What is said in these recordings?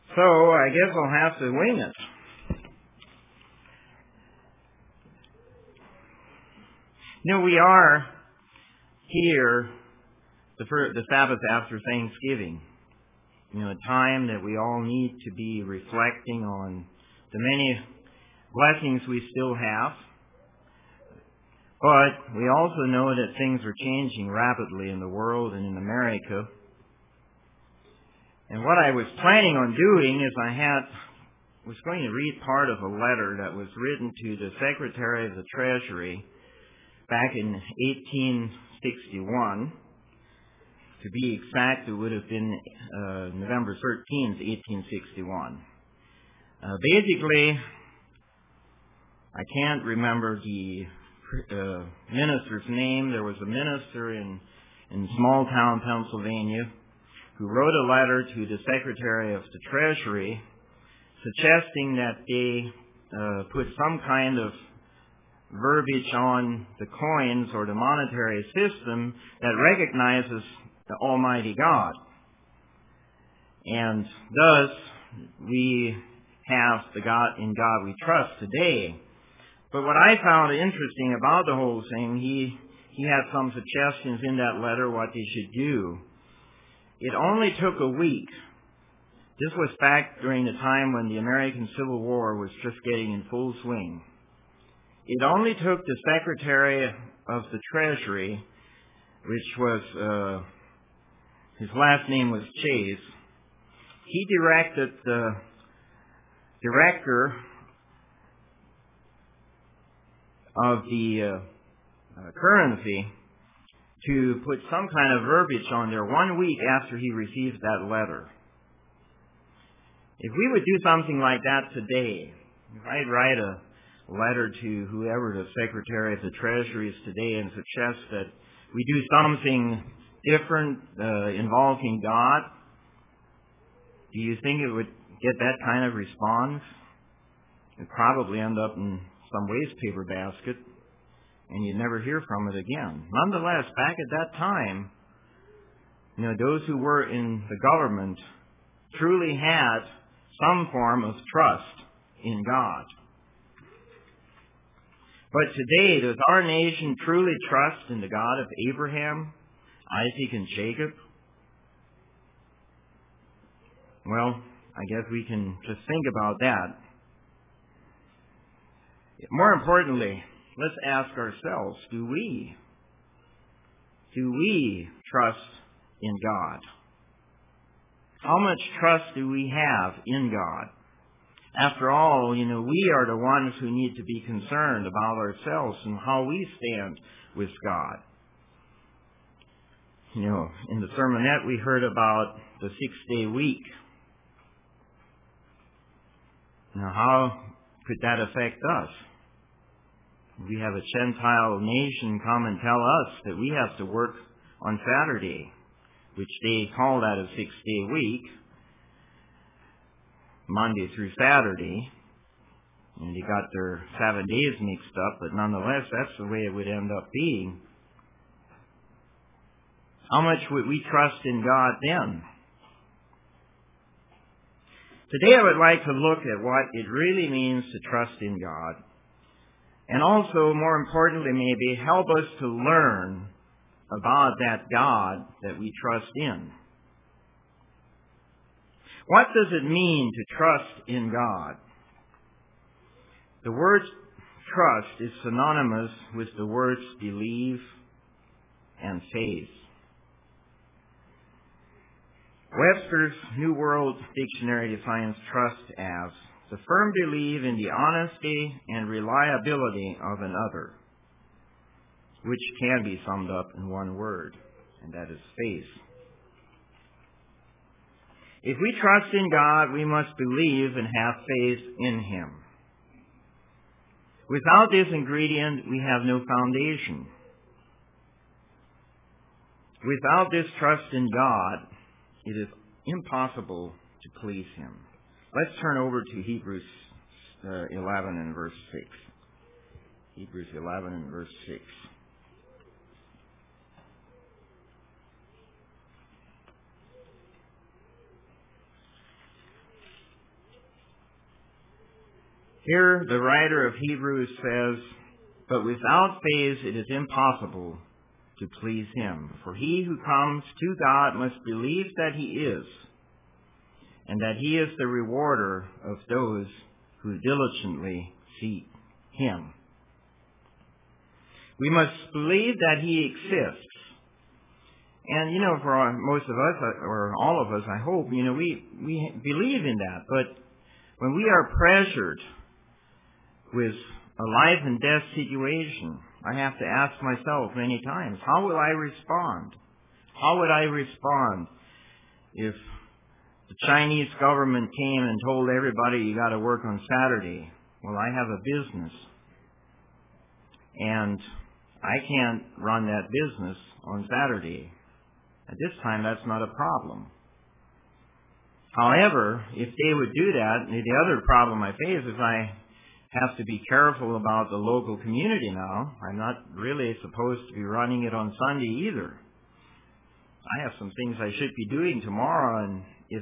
So I guess I'll have to wing it. We are here the Sabbath after Thanksgiving. A time that we all need to be reflecting on the many blessings we still have. But we also know that things are changing rapidly in the world and in America. And what I was planning on doing is was going to read part of a letter that was written to the Secretary of the Treasury back in 1861. To be exact, it would have been November 13th, 1861. Basically, I can't remember the minister's name. There was a minister in small town Pennsylvania who wrote a letter to the Secretary of the Treasury suggesting that they put some kind of verbiage on the coins or the monetary system that recognizes the Almighty God. And thus, we have the God in God we trust today. But what I found interesting about the whole thing, he had some suggestions in that letter what they should do. It only took a week. This was back during the time when the American Civil War was just getting in full swing. It only took the Secretary of the Treasury, which was, his last name was Chase. He directed the director of the currency to put some kind of verbiage on there 1 week after he received that letter. If we would do something like that today, if I'd write a letter to whoever the Secretary of the Treasury is today and suggest that we do something different involving God, do you think it would get that kind of response? It'd probably end up in some wastepaper basket, and you'd never hear from it again. Nonetheless, back at that time, those who were in the government truly had some form of trust in God. But today, does our nation truly trust in the God of Abraham, Isaac, and Jacob? Well, I guess we can just think about that. More importantly, let's ask ourselves, do we trust in God? How much trust do we have in God? After all, we are the ones who need to be concerned about ourselves and how we stand with God. In the sermonette we heard about the 6-day week. Now, how could that affect us? We have a Gentile nation come and tell us that we have to work on Saturday, which they call that a 6-day week, Monday through Saturday. And they got their 7 days mixed up, but nonetheless, that's the way it would end up being. How much would we trust in God then? Today I would like to look at what it really means to trust in God, and also, more importantly, maybe help us to learn about that God that we trust in. What does it mean to trust in God? The word trust is synonymous with the words believe and faith. Webster's New World Dictionary defines trust as the firm belief in the honesty and reliability of another, which can be summed up in one word, and that is faith. If we trust in God, we must believe and have faith in Him. Without this ingredient, we have no foundation. Without this trust in God, it is impossible to please Him. Let's turn over to Hebrews 11 and verse 6. Hebrews 11 and verse 6. Here the writer of Hebrews says, "But without faith it is impossible to please Him. For he who comes to God must believe that He is, and that He is the rewarder of those who diligently seek Him." We must believe that He exists. And, for most of us, or all of us, I hope, we believe in that. But when we are pressured with a life and death situation, I have to ask myself many times, how will I respond? How would I respond if the Chinese government came and told everybody you got to work on Saturday? Well, I have a business, and I can't run that business on Saturday. At this time, that's not a problem. However, if they would do that, the other problem I face is I have to be careful about the local community now. I'm not really supposed to be running it on Sunday either. I have some things I should be doing tomorrow, and if,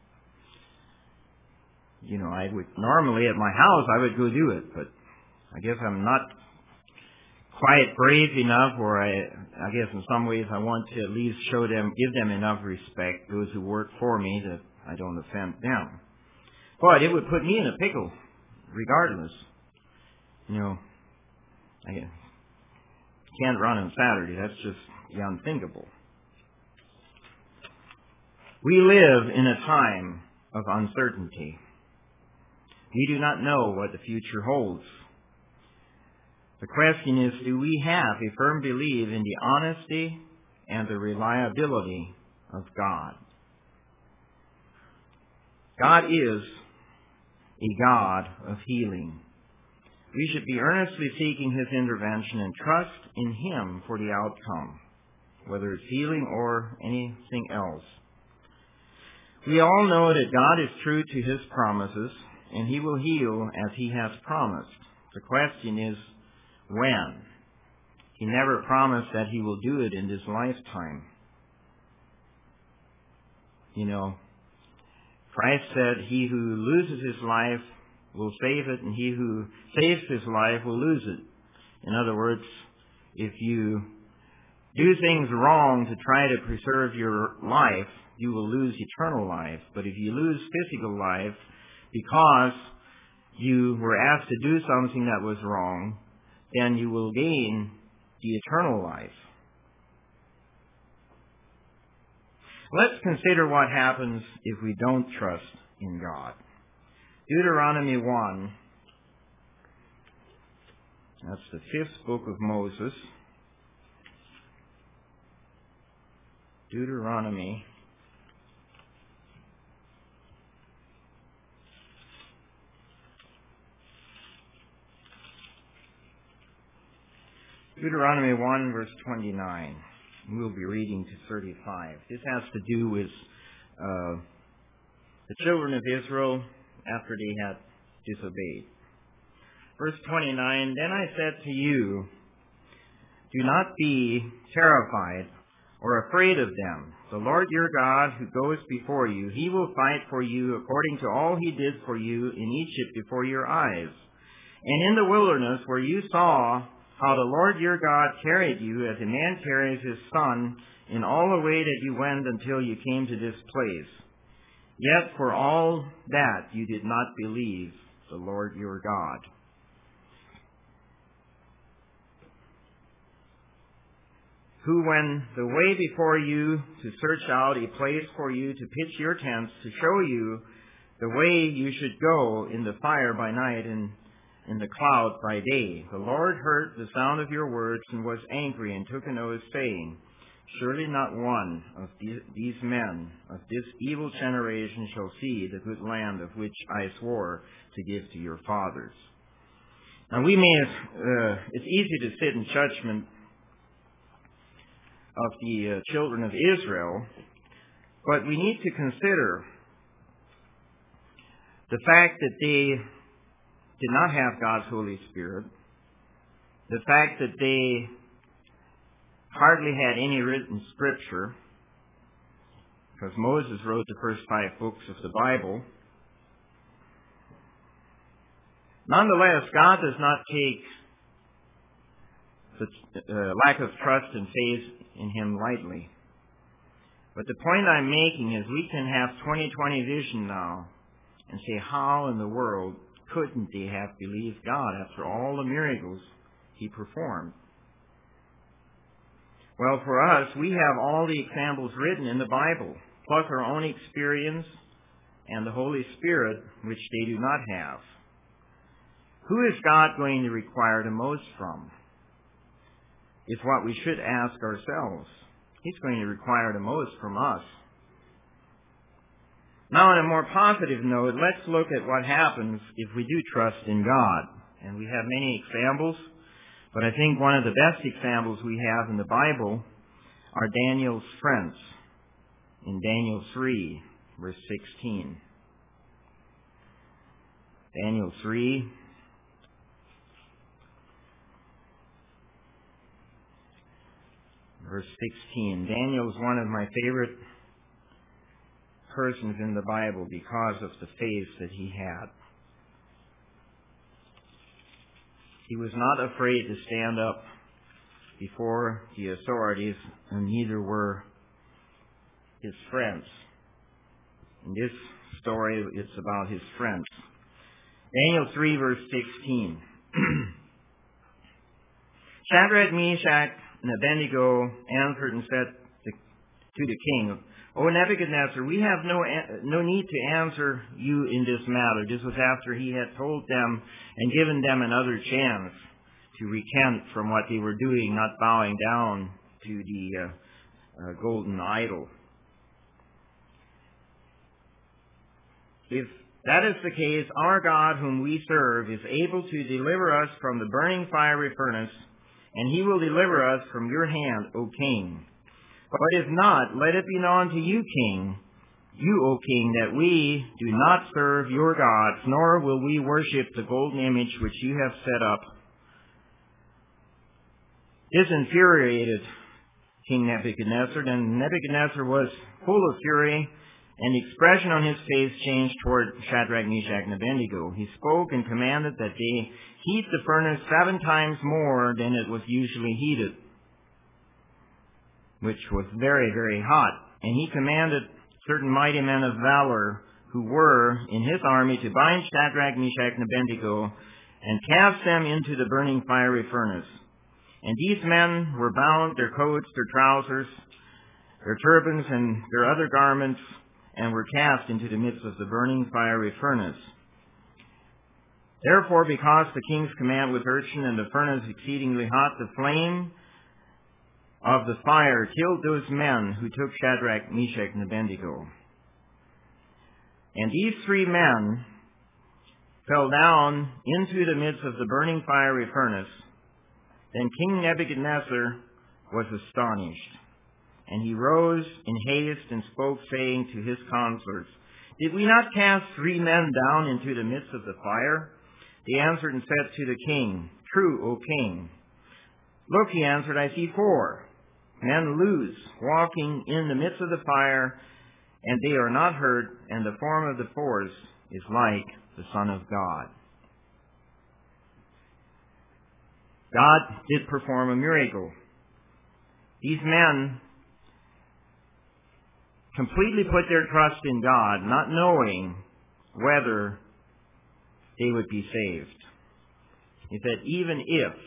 I would normally at my house, I would go do it, but I guess I'm not quite brave enough, or I guess in some ways I want to at least give them enough respect, those who work for me, that I don't offend them. But it would put me in a pickle, regardless. I can't run on Saturday. That's just unthinkable. We live in a time of uncertainty. We do not know what the future holds. The question is, do we have a firm belief in the honesty and the reliability of God? God is a God of healing. We should be earnestly seeking His intervention and trust in Him for the outcome, whether it's healing or anything else. We all know that God is true to His promises, and He will heal as He has promised. The question is, when? He never promised that He will do it in this lifetime. Christ said, "He who loses his life will save it, and he who saves his life will lose it." In other words, if you do things wrong to try to preserve your life, you will lose eternal life. But if you lose physical life because you were asked to do something that was wrong, then you will gain the eternal life. Let's consider what happens if we don't trust in God. Deuteronomy 1, that's the 5th book of Moses. Deuteronomy Deuteronomy 1, verse 29. We'll be reading to 35. This has to do with the children of Israel after they had disobeyed. Verse 29, "Then I said to you, do not be terrified or afraid of them. The Lord your God who goes before you, He will fight for you according to all He did for you in Egypt before your eyes. And in the wilderness where you saw how the Lord your God carried you as a man carries his son in all the way that you went until you came to this place. Yet for all that you did not believe the Lord your God." Who went the way before you to search out a place for you to pitch your tents, to show you the way you should go in the fire by night and in the cloud by day. The Lord heard the sound of your words and was angry and took an oath, saying, "Surely not one of these men of this evil generation shall see the good land of which I swore to give to your fathers." Now it's easy to sit in judgment of the children of Israel, but we need to consider the fact that they did not have God's Holy Spirit, the fact that they hardly had any written scripture, because Moses wrote the first 5 books of the Bible. Nonetheless, God does not take the lack of trust and faith in Him lightly. But the point I'm making is we can have 20/20 vision now and say, how in the world couldn't they have believed God after all the miracles He performed? Well, for us, we have all the examples written in the Bible, plus our own experience and the Holy Spirit, which they do not have. Who is God going to require the most from? Is what we should ask ourselves. He's going to require the most from us. Now, on a more positive note, let's look at what happens if we do trust in God. And we have many examples, but I think one of the best examples we have in the Bible are Daniel's friends in Daniel 3, verse 16. Daniel 3, verse 16. Daniel is one of my favorite persons in the Bible because of the faith that he had. He was not afraid to stand up before the authorities, and neither were his friends. In this story, it's about his friends. Daniel 3, verse 16. Shadrach, Meshach, and Abednego answered and said to the king, O Nebuchadnezzar, we have no need to answer you in this matter. This was after he had told them and given them another chance to recant from what they were doing, not bowing down to the golden idol. If that is the case, our God whom we serve is able to deliver us from the burning fiery furnace, and He will deliver us from your hand, O king. But if not, let it be known to you, king, you, O king, that we do not serve your gods, nor will we worship the golden image which you have set up. This infuriated King Nebuchadnezzar, and Nebuchadnezzar was full of fury, and the expression on his face changed toward Shadrach, Meshach, and Abednego. He spoke and commanded that they heat the furnace 7 times more than it was usually heated, which was very, very hot. And he commanded certain mighty men of valor who were in his army to bind Shadrach, Meshach, and Abednego and cast them into the burning fiery furnace. And these men were bound, their coats, their trousers, their turbans, and their other garments, and were cast into the midst of the burning fiery furnace. Therefore, because the king's command was urgent and the furnace exceedingly hot, the flame of the fire killed those men who took Shadrach, Meshach, and Abednego. And these 3 men fell down into the midst of the burning fiery furnace. Then King Nebuchadnezzar was astonished, and he rose in haste and spoke, saying to his counselors, Did we not cast 3 men down into the midst of the fire? They answered and said to the king, True, O king. Look, he answered, I see 4 men loose, walking in the midst of the fire, and they are not hurt, and the form of the 4th is like the Son of God. God did perform a miracle. These men completely put their trust in God, not knowing whether they would be saved. He said, even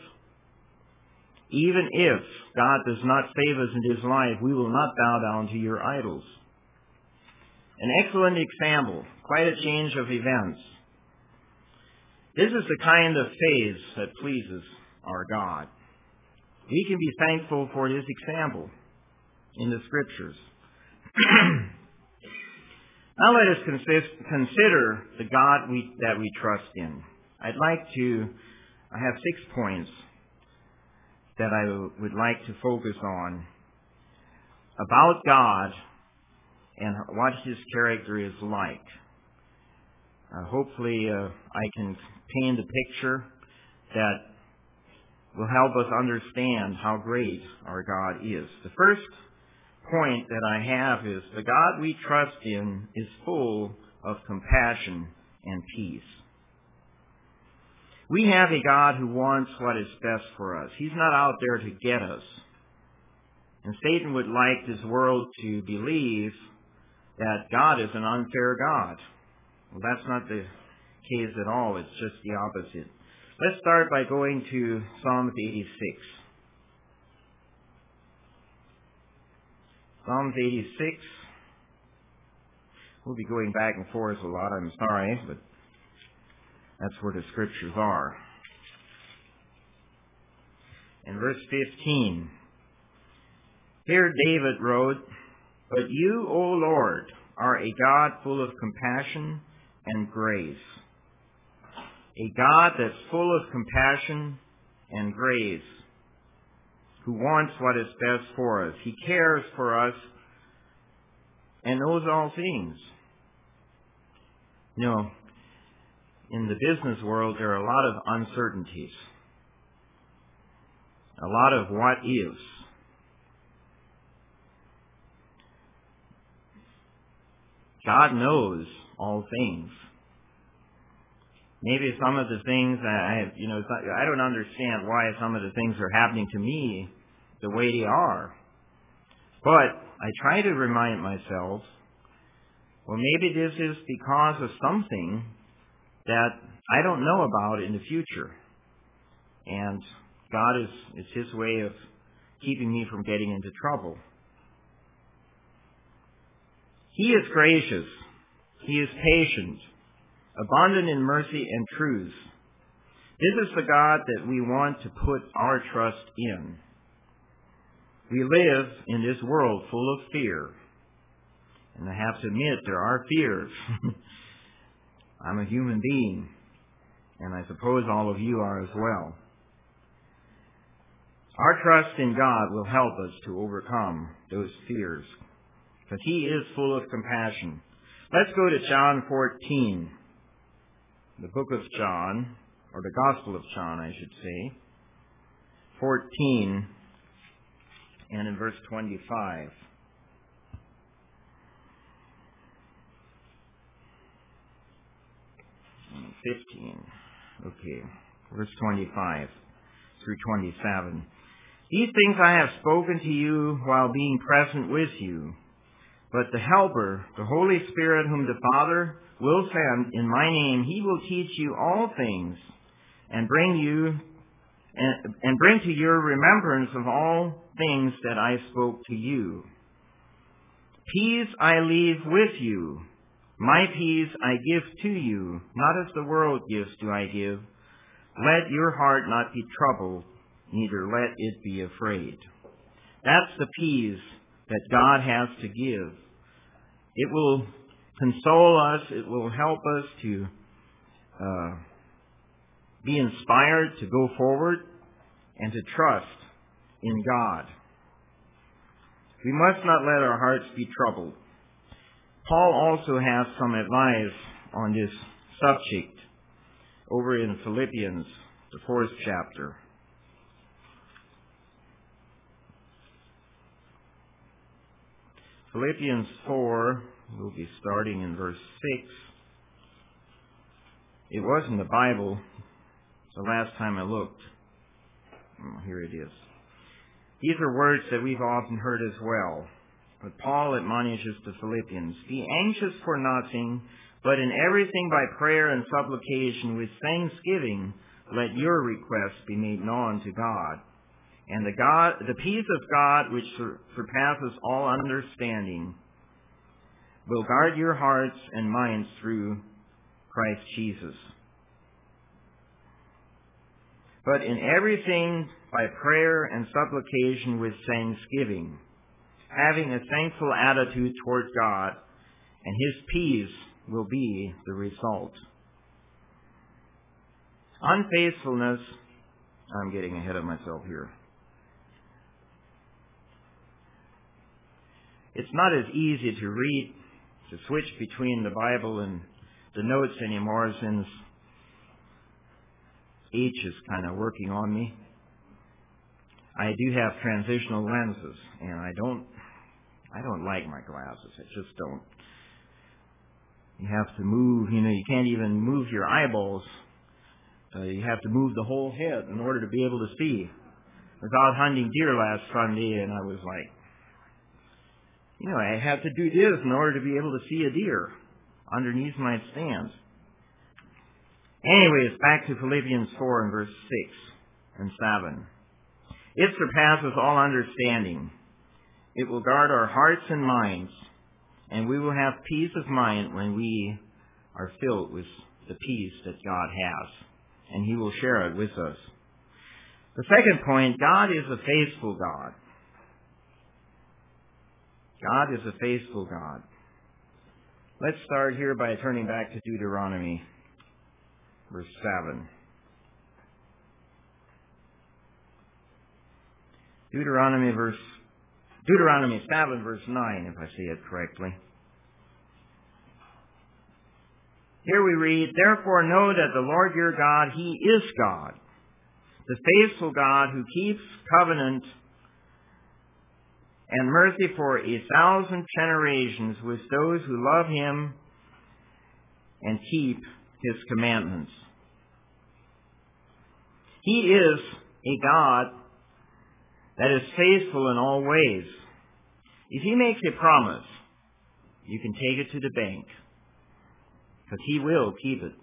if God does not save us in this life, we will not bow down to your idols. An excellent example, quite a change of events. This is the kind of faith that pleases our God. We can be thankful for this example in the Scriptures. Now let us consider the God that we trust in. I have 6 points that I would like to focus on about God and what His character is like. Hopefully I can paint a picture that will help us understand how great our God is. The first point that I have is the God we trust in is full of compassion and peace. We have a God who wants what is best for us. He's not out there to get us. And Satan would like this world to believe that God is an unfair God. Well, that's not the case at all. It's just the opposite. Let's start by going to Psalms 86. Psalms 86. We'll be going back and forth a lot, I'm sorry, but that's where the scriptures are. In verse 15, here David wrote, "But you, O Lord, are a God full of compassion and grace." A God that's full of compassion and grace, who wants what is best for us. He cares for us and knows all things. You know, in the business world, there are a lot of uncertainties, a lot of what ifs. God knows all things. Maybe some of the things I don't understand why some of the things are happening to me the way they are. But I try to remind myself, well, maybe this is because of something that I don't know about in the future. And God it's His way of keeping me from getting into trouble. He is gracious. He is patient, abundant in mercy and truth. This is the God that we want to put our trust in. We live in this world full of fear. And I have to admit, there are fears. I'm a human being, and I suppose all of you are as well. Our trust in God will help us to overcome those fears, because He is full of compassion. Let's go to John 14, the book of John, or the Gospel of John, I should say. 14, and in verse 25. And 15. Okay, verse 25 through 27. These things I have spoken to you while being present with you. But the Helper, the Holy Spirit, whom the Father will send in my name, He will teach you all things and bring to your remembrance of all things that I spoke to you. Peace I leave with you. My peace I give to you. Not as the world gives do I give. Let your heart not be troubled, neither let it be afraid. That's the peace that God has to give. It will console us. It will help us to be inspired to go forward and to trust in God. We must not let our hearts be troubled. Paul also has some advice on this subject over in Philippians, the 4th chapter. Philippians 4, we'll be starting in verse 6. It was in the Bible the last time I looked. Oh, here it is. These are words that we've often heard as well. But Paul admonishes the Philippians, "Be anxious for nothing, but in everything by prayer and supplication with thanksgiving, let your requests be made known to God. And the peace of God, which surpasses all understanding, will guard your hearts and minds through Christ Jesus. But in everything by prayer and supplication with thanksgiving, having a thankful attitude toward God, and His peace will be the result." Unfaithfulness, I'm getting ahead of myself here. It's not as easy to read, to switch between the Bible and the notes anymore, since age is kind of working on me. I do have transitional lenses, and I don't like my glasses. I just don't. You have to move, you can't even move your eyeballs you have to move the whole head in order to be able to see. I was out hunting deer last Sunday, and I was like, I have to do this in order to be able to see a deer underneath my stand. Anyways, back to Philippians 4 and verse 6 and 7. It surpasses all understanding. It will guard our hearts and minds, and we will have peace of mind when we are filled with the peace that God has, and He will share it with us. The second point, God is a faithful God. God is a faithful God. Let's start here by turning back to Deuteronomy, verse 7. Deuteronomy 7, verse 9, if I say it correctly. Here we read, "Therefore know that the Lord your God, He is God, the faithful God who keeps covenant and mercy for 1,000 generations with those who love Him and keep His commandments." He is a God that is faithful in all ways. If He makes a promise, you can take it to the bank, because He will keep it.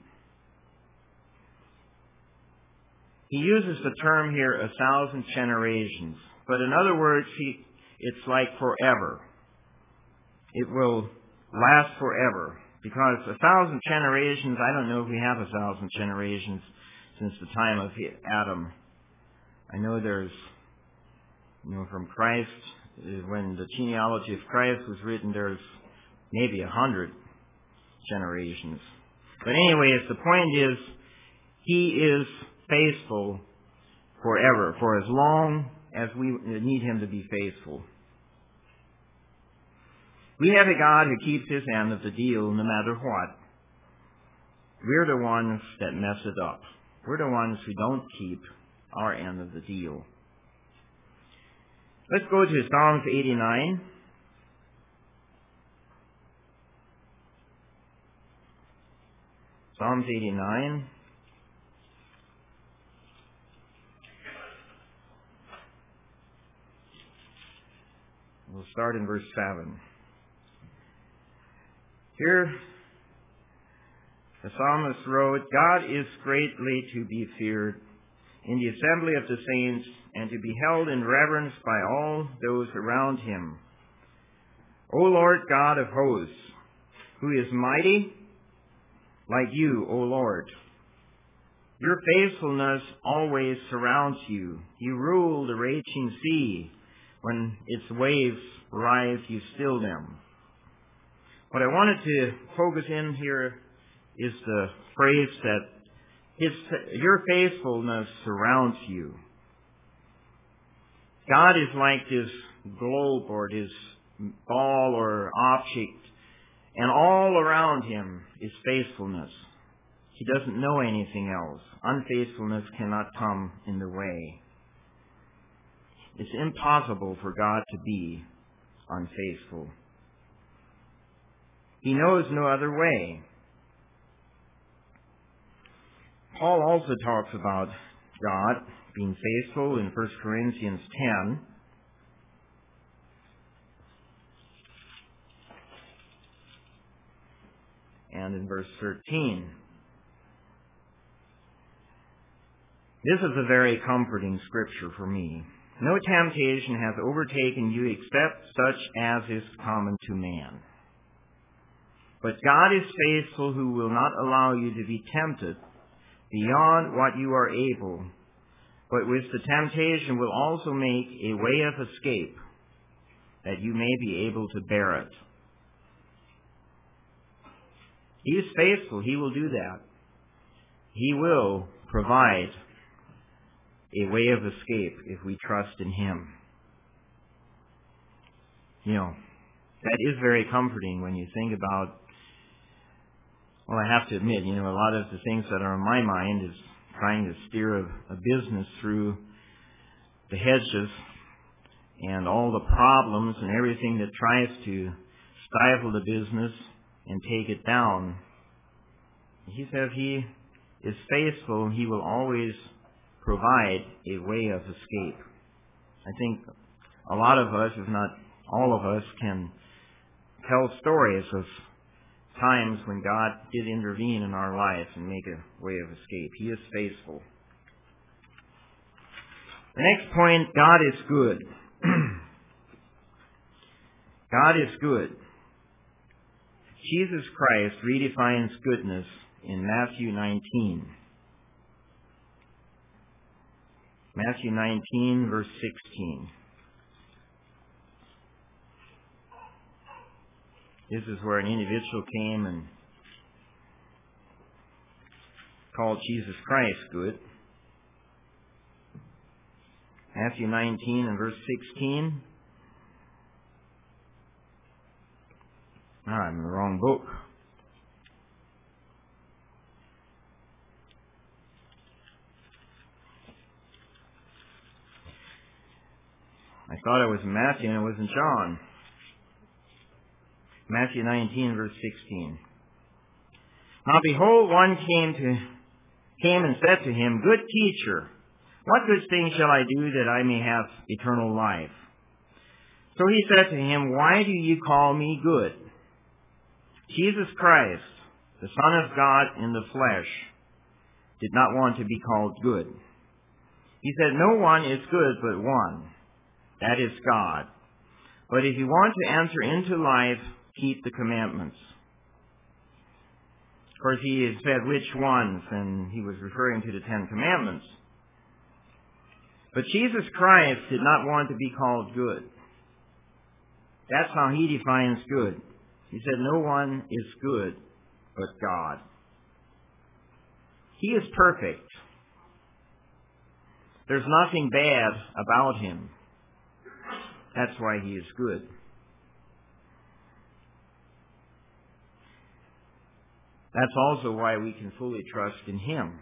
He uses the term here, 1,000 generations. But in other words, it's like forever. It will last forever. Because 1,000 generations, I don't know if we have 1,000 generations since the time of Adam. I know there's, from Christ, when the genealogy of Christ was written, there's maybe 100 generations. But anyways, the point is, He is faithful forever, for as long as we need Him to be faithful. We have a God who keeps His end of the deal no matter what. We're the ones that mess it up. We're the ones who don't keep our end of the deal. Let's go to Psalms 89. Psalms 89. We'll start in verse 7. Here, the psalmist wrote, "God is greatly to be feared in the assembly of the saints, and to be held in reverence by all those around Him. O Lord God of hosts, who is mighty like You, O Lord. Your faithfulness always surrounds You. You rule the raging sea. When its waves rise, You still them." What I wanted to focus in here is the phrase that Your faithfulness surrounds You. God is like this globe or this ball or object, and all around Him is faithfulness. He doesn't know anything else. Unfaithfulness cannot come in the way. It's impossible for God to be unfaithful. He knows no other way. Paul also talks about God being faithful in 1 Corinthians 10. And in verse 13. This is a very comforting scripture for me. "No temptation has overtaken you except such as is common to man. But God is faithful, who will not allow you to be tempted beyond what you are able, but with the temptation will also make a way of escape, that you may be able to bear it." He is faithful. He will do that. He will provide a way of escape if we trust in Him. That is very comforting when you think about, well, I have to admit, a lot of the things that are on my mind is trying to steer a business through the hedges and all the problems and everything that tries to stifle the business and take it down. He says He is faithful, He will always provide a way of escape. I think a lot of us, if not all of us, can tell stories of times when God did intervene in our life and make a way of escape. He is faithful. The next point, God is good. God is good. Jesus Christ redefines goodness in Matthew 19. Matthew 19, verse 16. This is where an individual came and called Jesus Christ good. Matthew 19 and verse 16. I'm in the wrong book. I thought it was Matthew and it was in John. Matthew 19, verse 16. Now behold, one came and said to him, Good teacher, what good thing shall I do that I may have eternal life? So he said to him, Why do you call me good? Jesus Christ, the Son of God in the flesh, did not want to be called good. He said, No one is good but one, that is God. But if you want to enter into life, keep the commandments. Of course, he had said which ones, and he was referring to the 10 Commandments. But Jesus Christ did not want to be called good. That's how he defines good. He said, No one is good but God. He is perfect. There's nothing bad about him. That's why he is good. That's also why we can fully trust in him.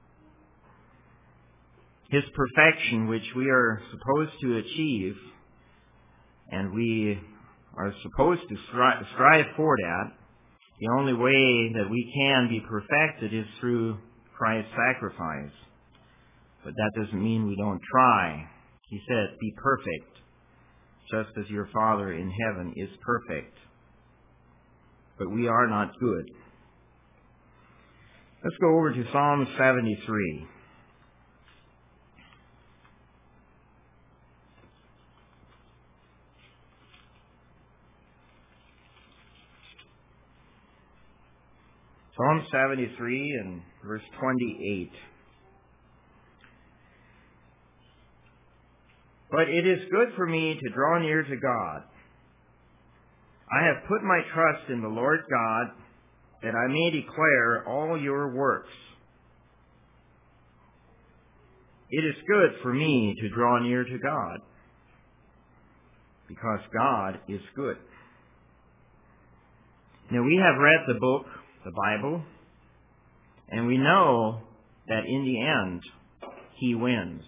His perfection, which we are supposed to achieve, and we are supposed to strive for that, the only way that we can be perfected is through Christ's sacrifice. But that doesn't mean we don't try. He said, Be perfect, just as your Father in heaven is perfect. But we are not good. Let's go over to Psalm 73. Psalm 73 and verse 28. But it is good for me to draw near to God. I have put my trust in the Lord God, that I may declare all your works. It is good for me to draw near to God, because God is good. Now, we have read the book, the Bible, and we know that in the end, He wins.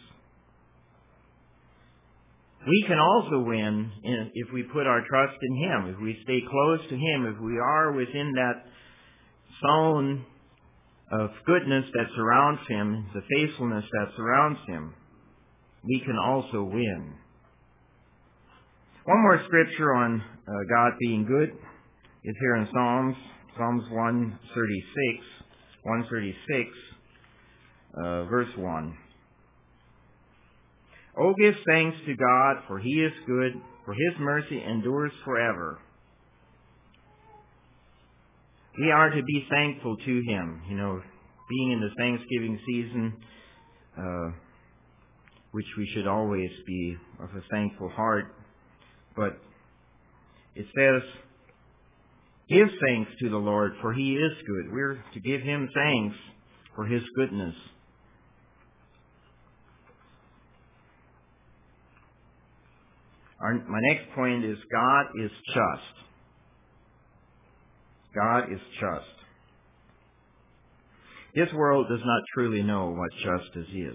We can also win if we put our trust in Him, if we stay close to Him, if we are within that zone of goodness that surrounds Him, the faithfulness that surrounds Him, we can also win. One more scripture on God being good is here in Psalms 136, verse 1. Oh, give thanks to God, for He is good, for His mercy endures forever. We are to be thankful to Him. You know, being in the Thanksgiving season, which we should always be of a thankful heart. But it says, give thanks to the Lord, for He is good. We're to give Him thanks for His goodness. My next point is God is just. God is just. This world does not truly know what justice is.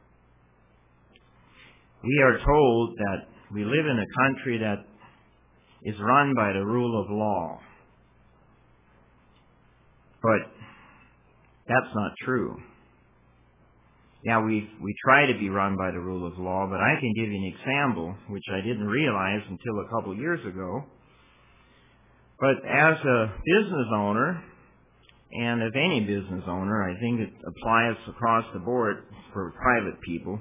We are told that we live in a country that is run by the rule of law. But That's not true. Yeah, we try to be run by the rule of law, but I can give you an example, which I didn't realize until a couple years ago. But as a business owner, and of any business owner, I think it applies across the board for private people,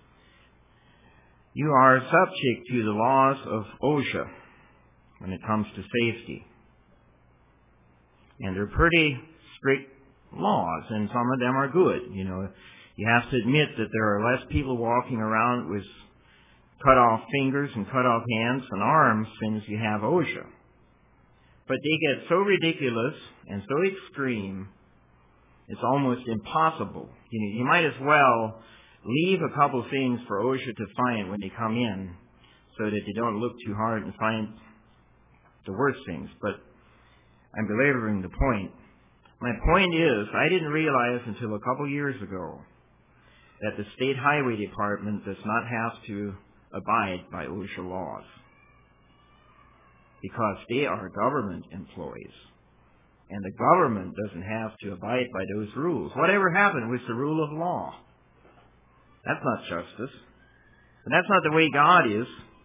you are subject to the laws of OSHA when it comes to safety. And they're pretty strict laws, and some of them are good. You have to admit that there are less people walking around with cut off fingers and cut off hands and arms since you have OSHA. But they get so ridiculous and so extreme, it's almost impossible. You might as well leave a couple things for OSHA to find when they come in so that they don't look too hard and find the worst things. But I'm belaboring the point. My point is, I didn't realize until a couple years ago that the State Highway Department does not have to abide by OSHA laws, because they are government employees, and the government doesn't have to abide by those rules. Whatever happened with the rule of law? That's not justice. And that's not the way God is.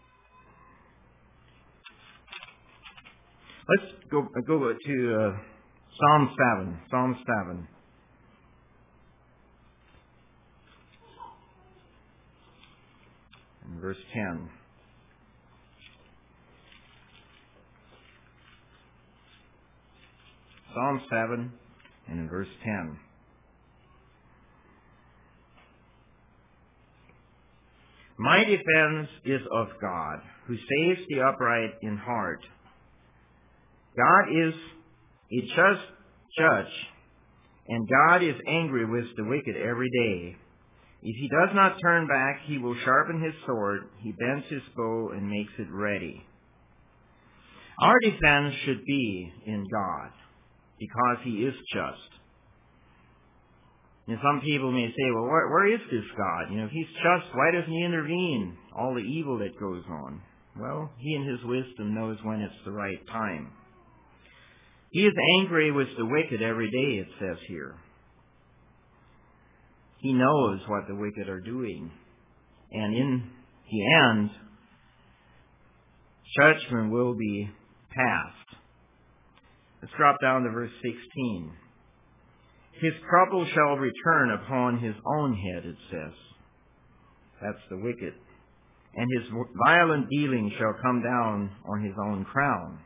Let's go to Psalm 7. Psalm 7. And verse 10. Psalm 7 and in verse 10. My defense is of God, who saves the upright in heart. God is a just judge, and God is angry with the wicked every day. If he does not turn back, he will sharpen his sword. He bends his bow and makes it ready. Our defense should be in God, because he is just. And some people may say, well, where is this God? If he's just, why doesn't he intervene all the evil that goes on? Well, he in his wisdom knows when it's the right time. He is angry with the wicked every day, it says here. He knows what the wicked are doing. And in the end, judgment will be passed. Let's drop down to verse 16. His trouble shall return upon his own head, it says. That's the wicked. And his violent dealing shall come down on his own crown.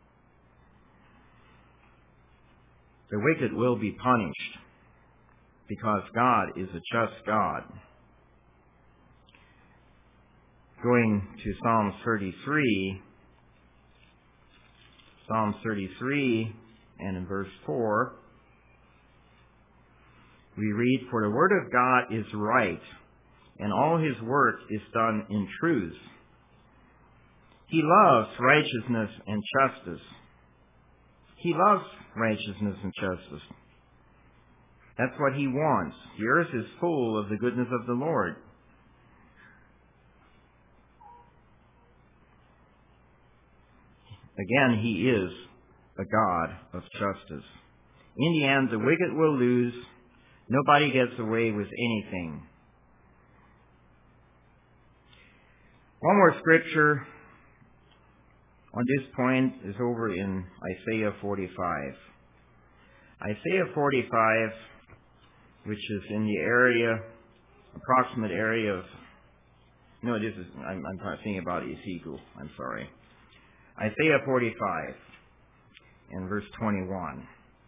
The wicked will be punished, because God is a just God. Going to Psalm 33. Psalm 33 and in verse 4. We read, for the word of God is right, and all his work is done in truth. He loves righteousness and justice. He loves righteousness and justice. That's what he wants. The earth is full of the goodness of the Lord. Again, he is a God of justice. In the end, the wicked will lose. Nobody gets away with anything. One more scripture on this point is over in Isaiah 45. Isaiah 45, which is in the approximate area of, I'm thinking about Ezekiel, I'm sorry. Isaiah 45 and verse 21.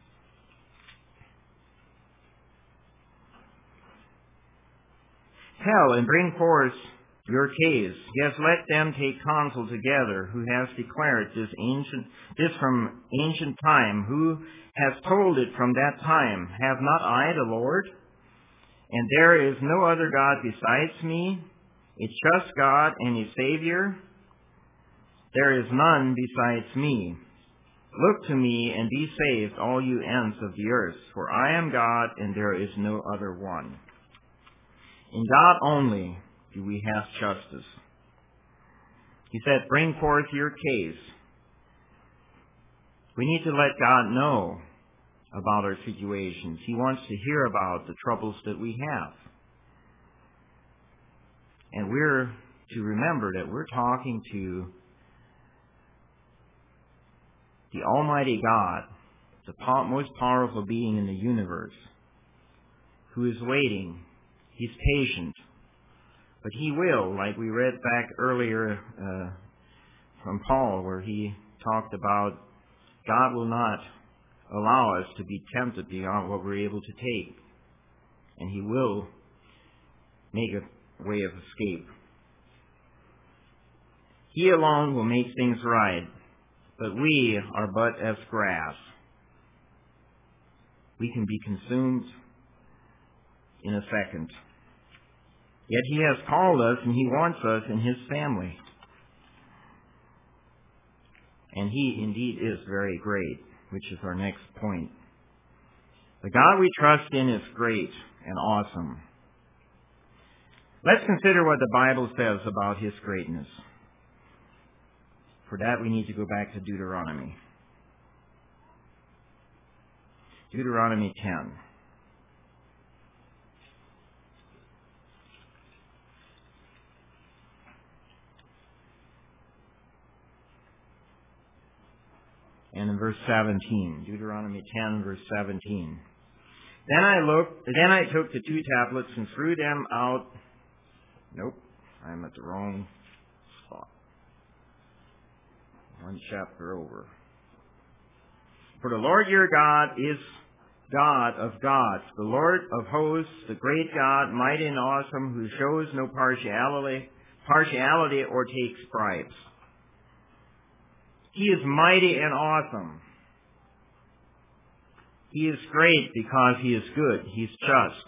Tell and bring forth your case. Yes, let them take counsel together, who has declared this from ancient time, who has told it from that time. Have not I the Lord? And there is no other God besides me, a just God and a Savior. There is none besides me. Look to me and be saved, all you ends of the earth, for I am God and there is no other one. In God only do we have justice. He said, bring forth your case. We need to let God know about our situations. He wants to hear about the troubles that we have. And we're to remember that we're talking to the Almighty God, the most powerful being in the universe, who is waiting. He's patient. But He will, like we read back earlier from Paul, where he talked about God will not allow us to be tempted beyond what we're able to take. And He will make a way of escape. He alone will make things right, but we are but as grass. We can be consumed in a second. Yet He has called us and He wants us in His family. And He indeed is very great, which is our next point. The God we trust in is great and awesome. Let's consider what the Bible says about His greatness. For that, we need to go back to Deuteronomy. Deuteronomy 10. And in verse 17, Deuteronomy 10, verse 17. Then I took the 2 tablets and threw them out. Nope, I'm at the wrong spot. One chapter over. For the Lord your God is God of gods, the Lord of hosts, the great God, mighty and awesome, who shows no partiality or takes bribes. He is mighty and awesome. He is great because He is good. He's just.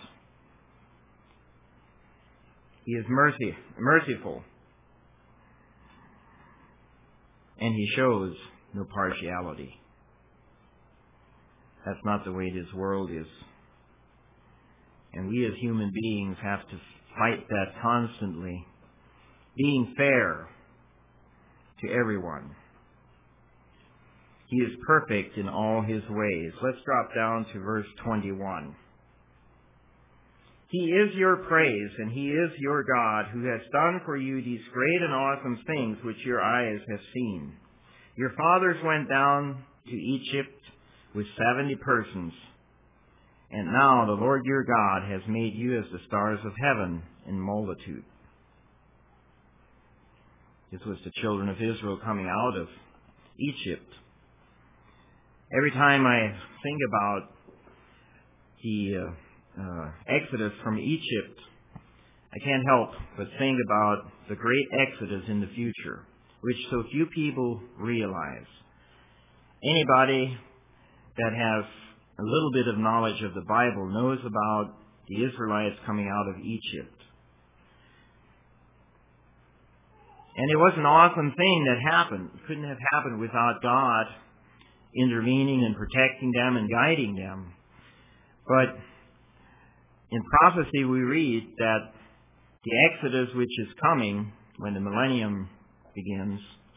He is merciful. And He shows no partiality. That's not the way this world is. And we as human beings have to fight that constantly, being fair to everyone. He is perfect in all His ways. Let's drop down to verse 21. He is your praise, and He is your God, who has done for you these great and awesome things which your eyes have seen. Your fathers went down to Egypt with 70 persons, and now the Lord your God has made you as the stars of heaven in multitude. This was the children of Israel coming out of Egypt. Every time I think about the Exodus from Egypt, I can't help but think about the great Exodus in the future, which so few people realize. Anybody that has a little bit of knowledge of the Bible knows about the Israelites coming out of Egypt. And it was an awesome thing that happened. It couldn't have happened without God intervening and protecting them and guiding them. But in prophecy we read that the Exodus which is coming when the millennium begins,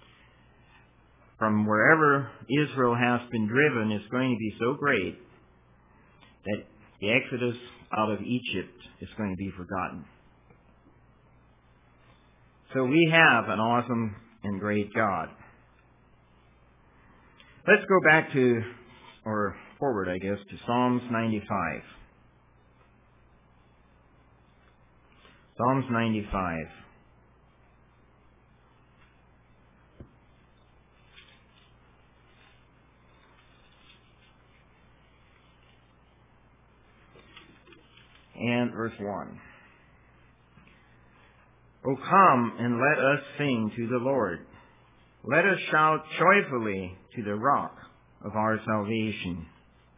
from wherever Israel has been driven, is going to be so great that the Exodus out of Egypt is going to be forgotten. So we have an awesome and great God. Let's go back to, or forward, I guess, to Psalms 95. Psalms 95. And verse 1. O come and let us sing to the Lord. Let us shout joyfully to the rock of our salvation.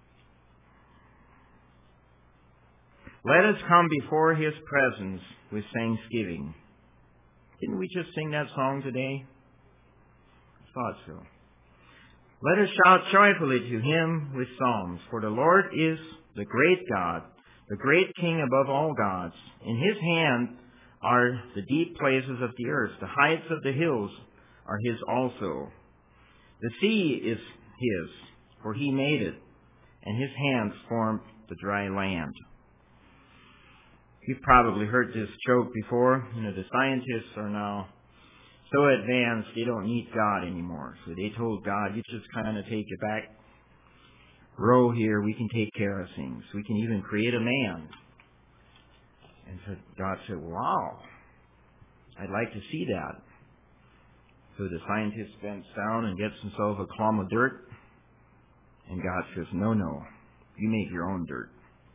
Let us come before His presence with thanksgiving. Didn't we just sing that song today? I thought so. Let us shout joyfully to Him with psalms, for the Lord is the great God, the great King above all gods. In His hand are the deep places of the earth. The heights of the hills are His also. The sea is His, for He made it, and his hands formed the dry land. You've probably heard this joke before. The scientists are now so advanced they don't need God anymore. So they told God, you just kind of take it back row here. We can take care of things. We can even create a man. And so God said, wow, I'd like to see that. So the scientist bends down and gets himself a clump of dirt. And God says, no, you make your own dirt.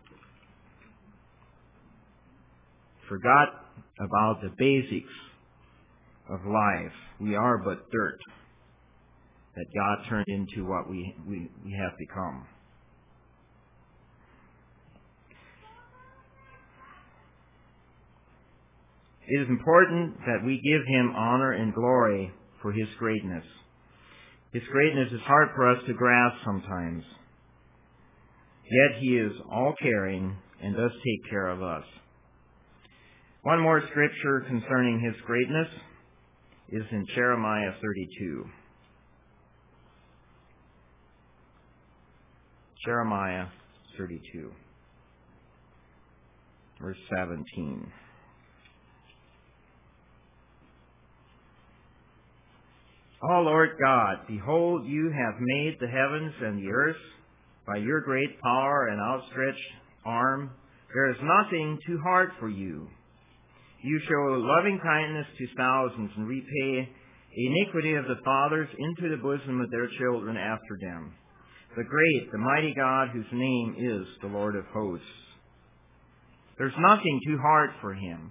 Forgot about the basics of life. We are but dirt that God turned into what we have become. It is important that we give Him honor and glory for His greatness. His greatness is hard for us to grasp sometimes. Yet He is all-caring and does take care of us. One more scripture concerning His greatness is in Jeremiah 32. Jeremiah 32, verse 17. O Lord God, behold, you have made the heavens and the earth by your great power and outstretched arm. There is nothing too hard for you. You show loving kindness to thousands and repay iniquity of the fathers into the bosom of their children after them. The great, the mighty God, whose name is the Lord of hosts. There's nothing too hard for Him.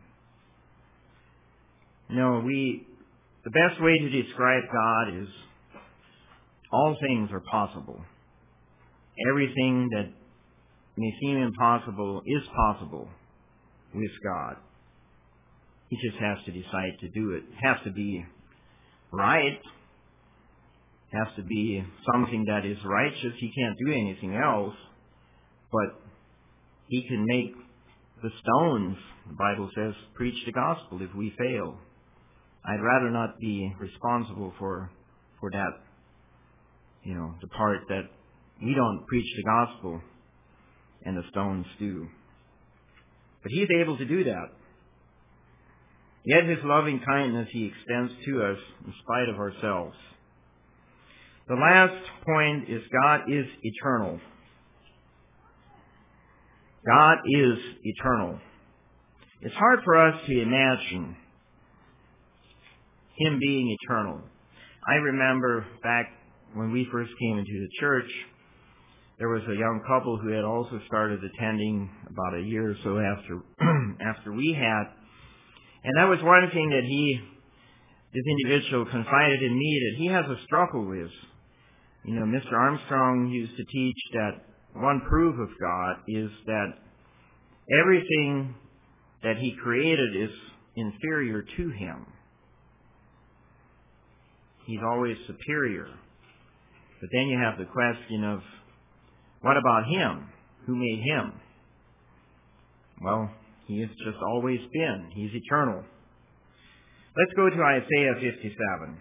The best way to describe God is all things are possible. Everything that may seem impossible is possible with God. He just has to decide to do it. It has to be right. It has to be something that is righteous. He can't do anything else. But He can make the stones, the Bible says, preach the gospel if we fail. I'd rather not be responsible for that, the part that we don't preach the gospel and the stones do. But He's able to do that. Yet His loving kindness He extends to us in spite of ourselves. The last point is God is eternal. God is eternal. It's hard for us to imagine Him being eternal. I remember back when we first came into the church, there was a young couple who had also started attending about a year or so after we had. And that was one thing that this individual confided in me that he has a struggle with. Mr. Armstrong used to teach that one proof of God is that everything that He created is inferior to Him. He's always superior. But then you have the question of, what about Him? Who made Him? Well, He has just always been. He's eternal. Let's go to Isaiah 57.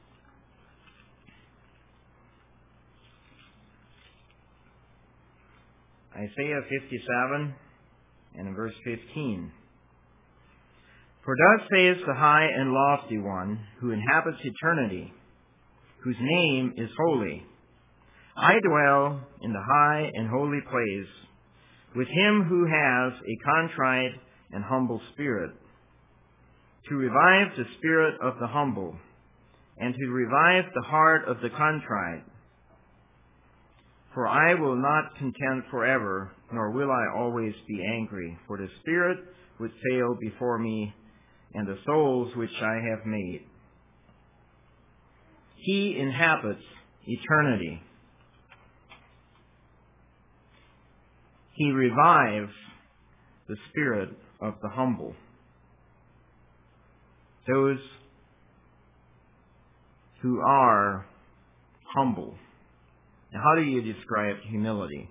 Isaiah 57 and in verse 15. For thus saith the high and lofty one, who inhabits eternity, whose name is holy. I dwell in the high and holy place, with him who has a contrite and humble spirit, to revive the spirit of the humble, and to revive the heart of the contrite. For I will not contend forever, nor will I always be angry, for the spirit would fail before me, and the souls which I have made. He inhabits eternity. He revives the spirit of the humble. Those who are humble. Now, how do you describe humility?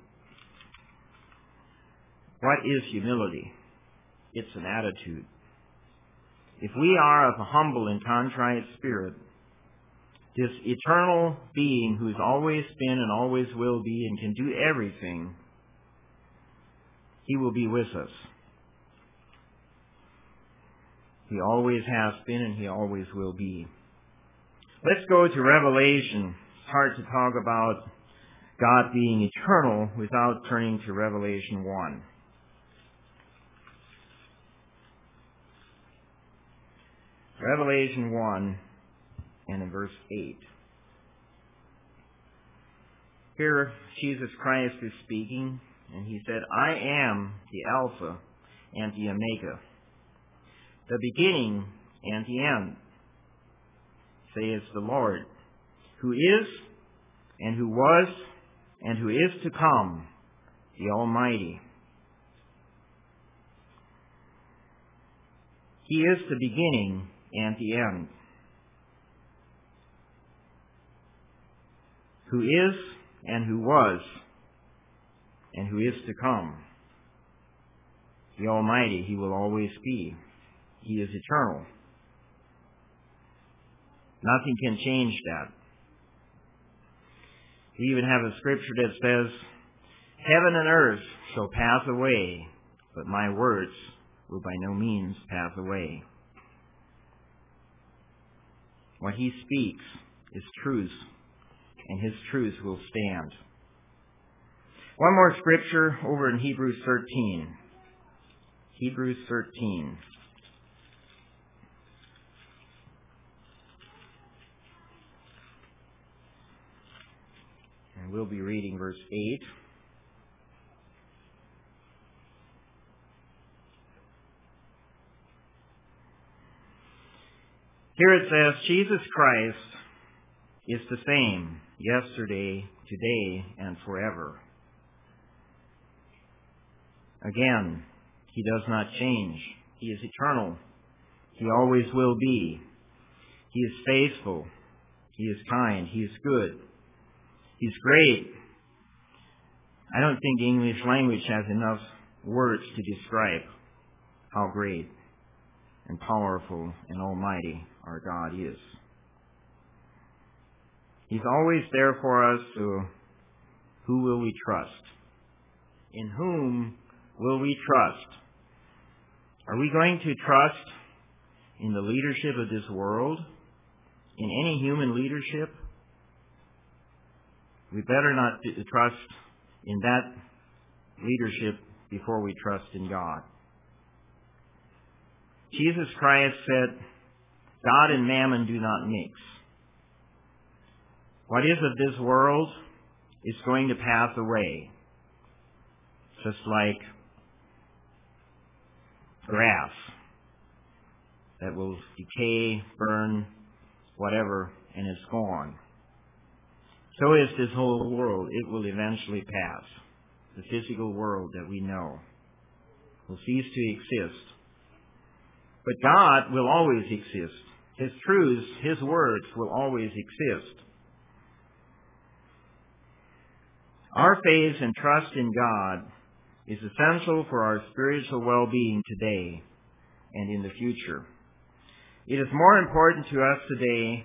What is humility? It's an attitude. If we are of a humble and contrite spirit, this eternal being who's always been and always will be and can do everything, He will be with us. He always has been and He always will be. Let's go to Revelation. It's hard to talk about God being eternal without turning to Revelation 1. Revelation 1 and in verse 8. Here Jesus Christ is speaking, and He said, I am the Alpha and the Omega, the beginning and the end, saith the Lord, who is, and who was, and who is to come, the Almighty. He is the beginning and the end, who is, and who was, and who is to come, the Almighty. He will always be. He is eternal. Nothing can change that. We even have a scripture that says, heaven and earth shall pass away, but my words will by no means pass away. What He speaks is truth, and His truth will stand. One more scripture over in Hebrews 13. Hebrews 13. And we'll be reading verse 8. Here it says, Jesus Christ is the same yesterday, today, and forever. Again, He does not change. He is eternal. He always will be. He is faithful. He is kind. He is good. He's great. I don't think the English language has enough words to describe how great and powerful and almighty our God is. He's always there for us, so who will we trust? In whom will we trust? Are we going to trust in the leadership of this world? In any human leadership? We better not trust in that leadership before we trust in God. Jesus Christ said, God and mammon do not mix. What is of this world is going to pass away, just like grass that will decay, burn, whatever, and it's gone. So is this whole world. It will eventually pass. The physical world that we know will cease to exist. But God will always exist. His truths, His words will always exist. Our faith and trust in God is essential for our spiritual well-being today and in the future. It is more important to us today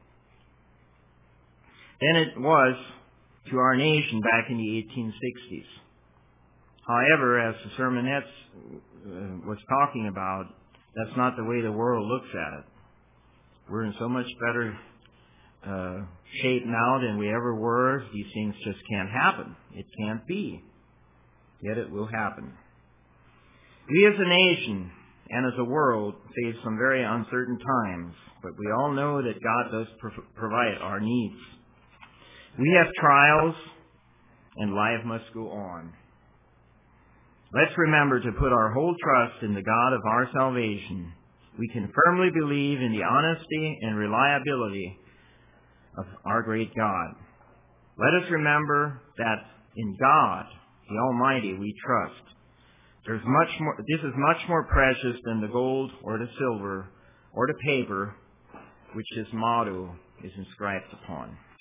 than it was to our nation back in the 1860s. However, as the sermonette was talking about, that's not the way the world looks at it. We're in so much better shape now than we ever were. These things just can't happen. It can't be. Yet it will happen. We as a nation and as a world face some very uncertain times, but we all know that God does provide our needs. We have trials, and life must go on. Let's remember to put our whole trust in the God of our salvation. We can firmly believe in the honesty and reliability of our great God. Let us remember that in God, the Almighty, we trust. This is much more precious than the gold or the silver or the paper which this motto is inscribed upon.